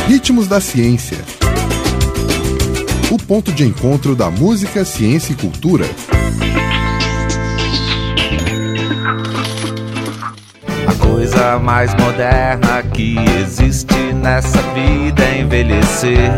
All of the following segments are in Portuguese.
Ritmos da Ciência. O ponto de encontro da música, ciência e cultura. A coisa mais moderna que existe nessa vida é envelhecer.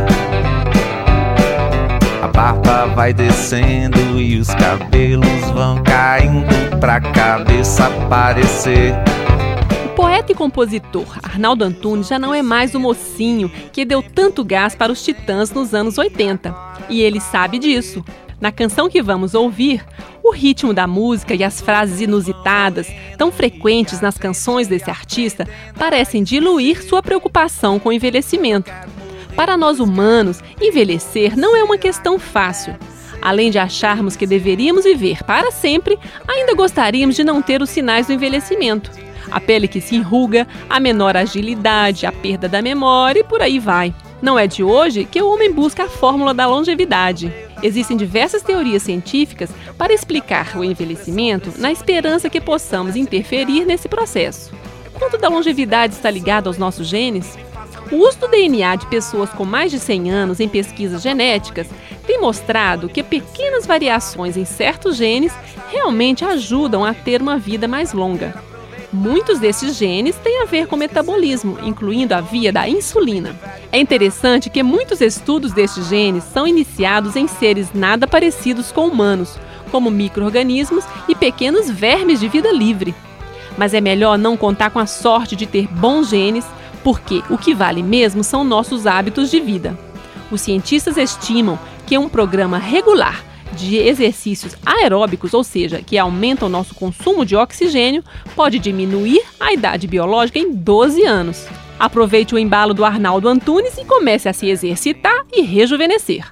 A barba vai descendo e os cabelos vão caindo pra cabeça aparecer. O poeta e compositor Arnaldo Antunes já não é mais o mocinho que deu tanto gás para os Titãs nos anos 80. E ele sabe disso. Na canção que vamos ouvir, o ritmo da música e as frases inusitadas, tão frequentes nas canções desse artista, parecem diluir sua preocupação com o envelhecimento. Para nós humanos, envelhecer não é uma questão fácil. Além de acharmos que deveríamos viver para sempre, ainda gostaríamos de não ter os sinais do envelhecimento. A pele que se enruga, a menor agilidade, a perda da memória e por aí vai. Não é de hoje que o homem busca a fórmula da longevidade. Existem diversas teorias científicas para explicar o envelhecimento na esperança que possamos interferir nesse processo. Quanto da longevidade está ligado aos nossos genes? O uso do DNA de pessoas com mais de 100 anos em pesquisas genéticas tem mostrado que pequenas variações em certos genes realmente ajudam a ter uma vida mais longa. Muitos desses genes têm a ver com metabolismo, incluindo a via da insulina. É interessante que muitos estudos destes genes são iniciados em seres nada parecidos com humanos, como micro-organismos e pequenos vermes de vida livre. Mas é melhor não contar com a sorte de ter bons genes, porque o que vale mesmo são nossos hábitos de vida. Os cientistas estimam que um programa regular de exercícios aeróbicos, ou seja, que aumentam o nosso consumo de oxigênio, pode diminuir a idade biológica em 12 anos. Aproveite o embalo do Arnaldo Antunes e comece a se exercitar e rejuvenescer.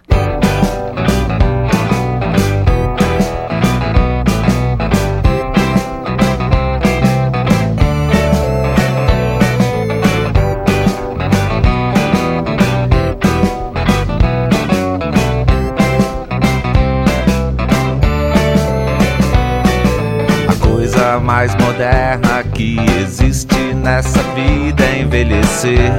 A mais moderna que existe nessa vida é envelhecer.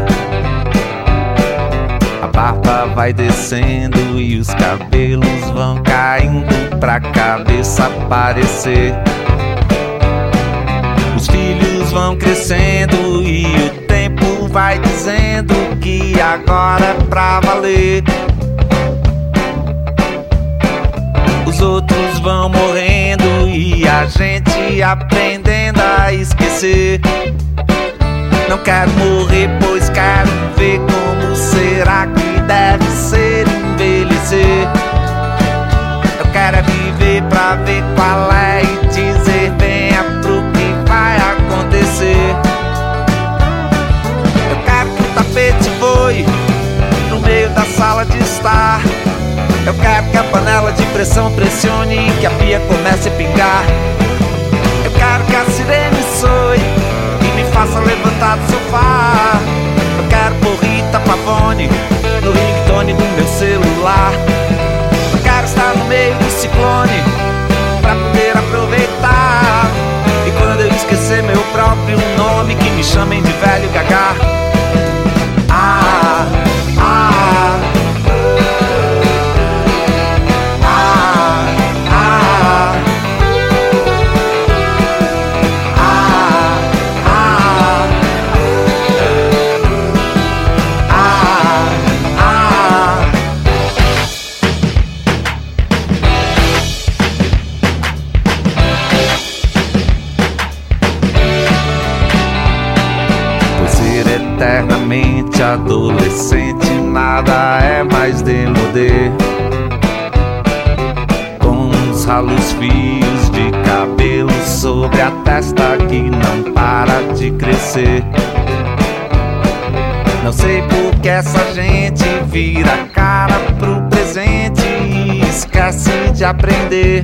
A barba vai descendo e os cabelos vão caindo pra cabeça aparecer. Os filhos vão crescendo e o tempo vai dizendo que agora é pra valer. Os outros vão morrendo e a gente aprendendo a esquecer. Não quero morrer, pois quero ver como será que deve ser envelhecer. Eu quero é viver pra ver qual é e dizer venha pro que vai acontecer. Eu quero que o tapete voe no meio da sala de estar. Eu quero que a panela de pressão pressione e que a pia comece a pingar. Eu quero que a sirene soe e me faça levantar do sofá. Eu quero pôr Rita Pavone no ringtone do meu celular. Eu quero estar no meio do ciclone pra poder aproveitar. E quando eu esquecer meu próprio nome, que me chamem de velho gagá. Eternamente adolescente, nada é mais demodê. Com os ralos fios de cabelo sobre a testa que não para de crescer. Não sei por que essa gente vira a cara pro presente e esquece de aprender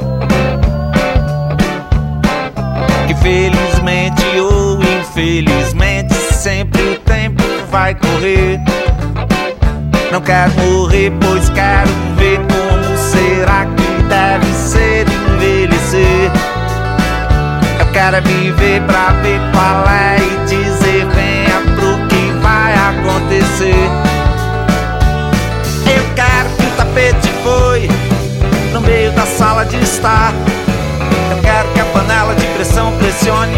que felizmente ou infelizmente sempre o tempo vai correr. Não quero morrer, pois quero ver como será que deve ser envelhecer. Eu quero é viver pra ver qual é e dizer venha pro que vai acontecer.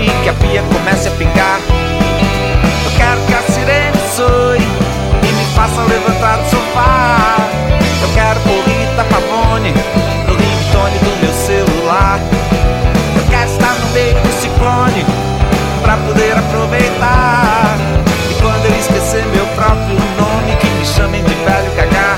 que a pia comece a pingar. Eu quero que a sirene soe e me faça levantar do sofá. Eu quero por Rita Pavone no ringtone do meu celular. Eu quero estar no meio do ciclone pra poder aproveitar. E quando eu esquecer meu próprio nome, que me chamem de velho cagar.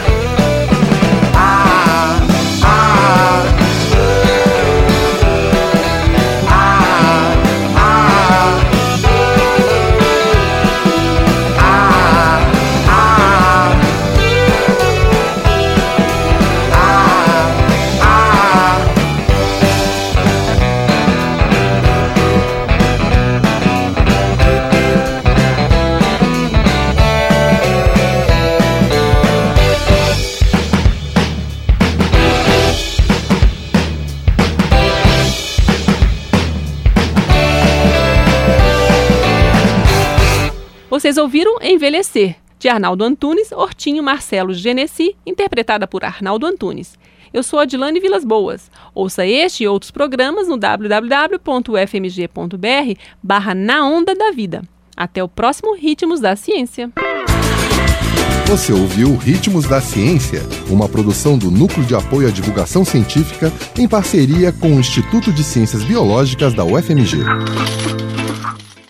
Vocês ouviram Envelhecer, de Arnaldo Antunes, Hortinho Marcelo Genesi, interpretada por Arnaldo Antunes. Eu sou Adilane Vilas Boas. Ouça este e outros programas no www.ufmg.br/Na Onda da Vida. Até o próximo Ritmos da Ciência. Você ouviu Ritmos da Ciência, uma produção do Núcleo de Apoio à Divulgação Científica em parceria com o Instituto de Ciências Biológicas da UFMG.